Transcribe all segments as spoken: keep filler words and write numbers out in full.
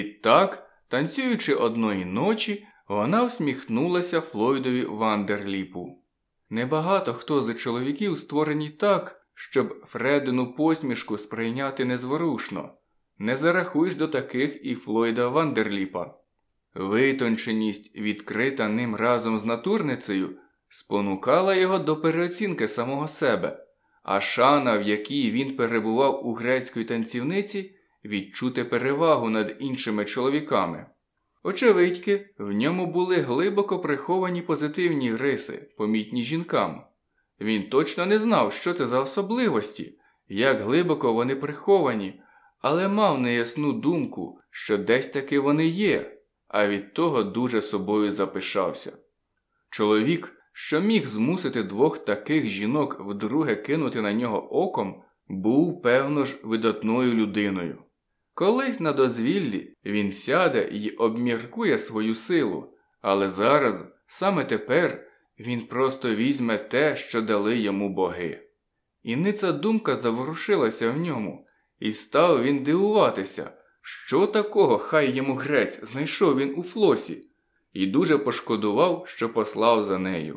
Так, танцюючи одної ночі, вона всміхнулася Флойдові Вандерліпу. Небагато хто з чоловіків створені так, щоб Фредину посмішку сприйняти незворушно. Не зарахуєш до таких і Флойда Вандерліпа. Витонченість, відкрита ним разом з натурницею, спонукала його до переоцінки самого себе, а шана, в якій він перебував у грецької танцівниці, відчути перевагу над іншими чоловіками. Очевидьки, в ньому були глибоко приховані позитивні риси, помітні жінкам. Він точно не знав, що це за особливості, як глибоко вони приховані, але мав неясну думку, що десь таки вони є, а від того дуже собою запишався. Чоловік, що міг змусити двох таких жінок вдруге кинути на нього оком, був, певно ж, видатною людиною. Колись на дозвіллі він сяде і обміркує свою силу, але зараз, саме тепер, він просто візьме те, що дали йому боги. І ниця думка заворушилася в ньому, і став він дивуватися, що такого, хай йому грець, знайшов він у Флосі, і дуже пошкодував, що послав за нею.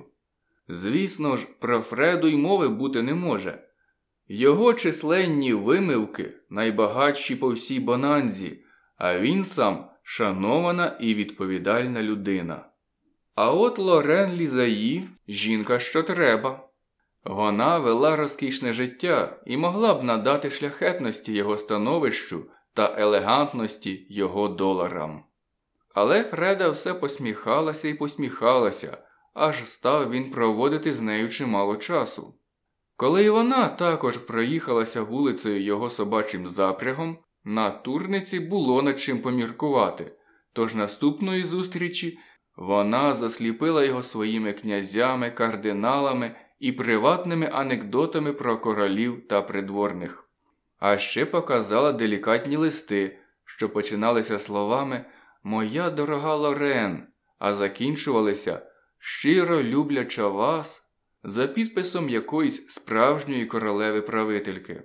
Звісно ж, про Фреду й мови бути не може. Його численні вимивки найбагатші по всій Бонанзі, а він сам шанована і відповідальна людина. А от Лорен Лізаї – жінка, що треба. Вона вела розкішне життя і могла б надати шляхетності його становищу та елегантності його доларам. Але Фреда все посміхалася і посміхалася, аж став він проводити з нею чимало часу. Коли й вона також проїхалася вулицею його собачим запрягом, на турниці було над чим поміркувати, тож наступної зустрічі вона засліпила його своїми князями, кардиналами і приватними анекдотами про королів та придворних. А ще показала делікатні листи, що починалися словами «Моя дорога Лорен», а закінчувалися «Щиро любляча вас», за підписом якоїсь справжньої королеви-правительки.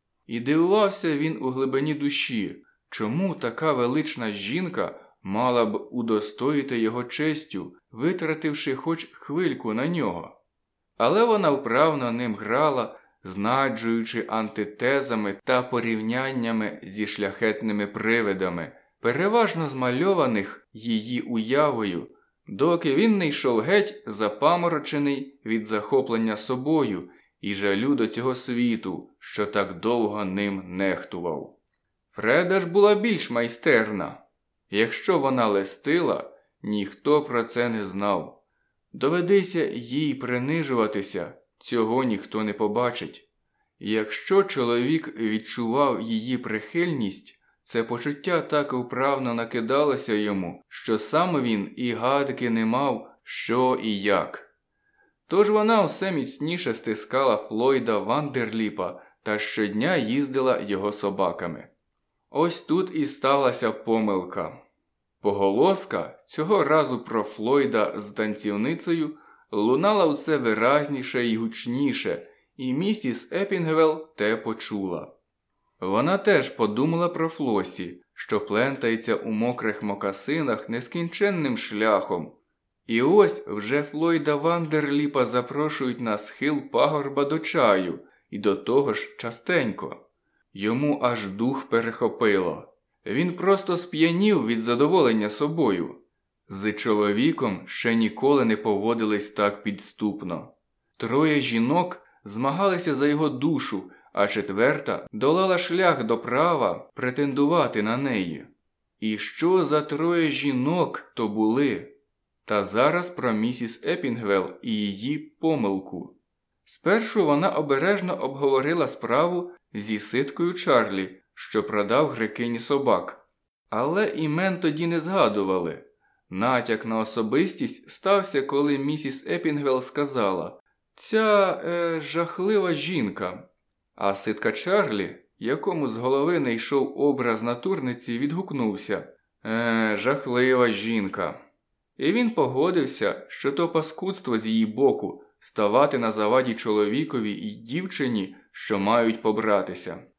І дивувався він у глибині душі, чому така велична жінка мала б удостоїти його честю, витративши хоч хвильку на нього. Але вона вправно ним грала, знаджуючи антитезами та порівняннями зі шляхетними привидами, переважно змальованих її уявою, доки він не йшов геть запаморочений від захоплення собою і жалю до цього світу, що так довго ним нехтував. Фреда ж була більш майстерна. Якщо вона лестила, ніхто про це не знав. Доведеться їй принижуватися, цього ніхто не побачить. Якщо чоловік відчував її прихильність, це почуття так вправно накидалося йому, що сам він і гадки не мав, що і як. Тож вона все міцніше стискала Флойда Вандерліпа та щодня їздила його собаками. Ось тут і сталася помилка. Поголоска, цього разу про Флойда з танцівницею, лунала все виразніше і гучніше, і місіс Епінгвелл те почула. Вона теж подумала про Флосі, що плентається у мокрих мокасинах нескінченним шляхом. І ось вже Флойда Вандерліпа запрошують на схил пагорба до чаю, і до того ж частенько. Йому аж дух перехопило. Він просто сп'янів від задоволення собою. З чоловіком ще ніколи не поводились так підступно. Троє жінок змагалися за його душу, а четверта долала шлях до права претендувати на неї. І що за троє жінок то були? Та зараз про місіс Епінгвелл і її помилку. Спершу вона обережно обговорила справу зі ситкою Чарлі, що продав грекині собак. Але імен тоді не згадували. Натяк на особистість стався, коли місіс Епінгвелл сказала «Ця, е, жахлива жінка». А ситка Чарлі, якому з голови не йшов образ натурниці, відгукнувся «Е, жахлива жінка». І він погодився, що то паскудство з її боку ставати на заваді чоловікові і дівчині, що мають побратися.